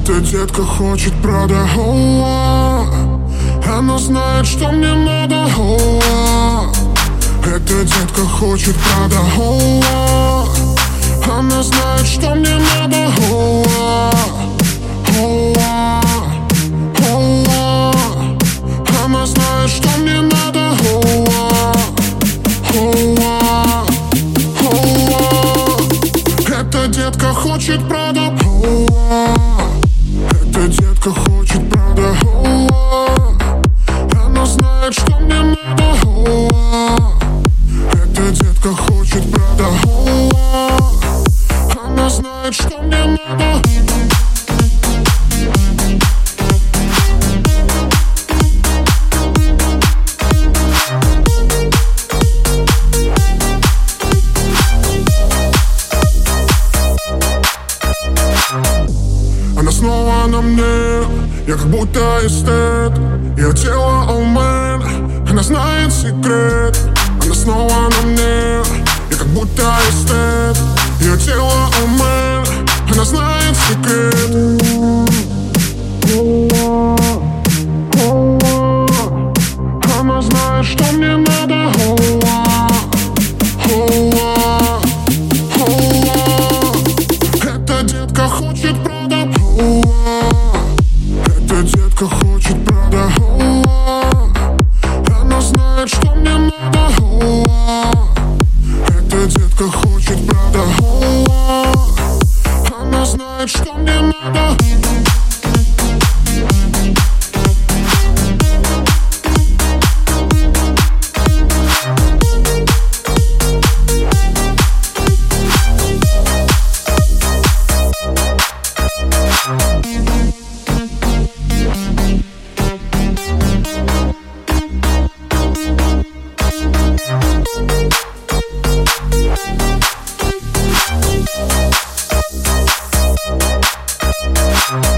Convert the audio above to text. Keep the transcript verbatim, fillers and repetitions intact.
Эта детка хочет Прада, оу. Она знает, что мне надо, оу. Эта детка хочет Прада, оу. Она знает, что мне надо, оу. Оу. Оу. Она знает, что мне надо, оу. Оу. Оу. Эта детка хочет Прада, оу. Эта детка хочет Прада, оу. Она знает, что мне надо, оу. Эта детка хочет Прада, оу. Она знает, что мне надо. Она снова на мне, я как будто эстет. Ее тело all man, она знает секрет. Она снова на мне, я как будто эстет. Ее тело all man, она знает секрет. Она знает, что мне надо, эта детка хочет Прада, эта детка хочет Прада, она знает, что мне надо, эта детка хочет Прада, она знает, что мне надо. We'll be right back.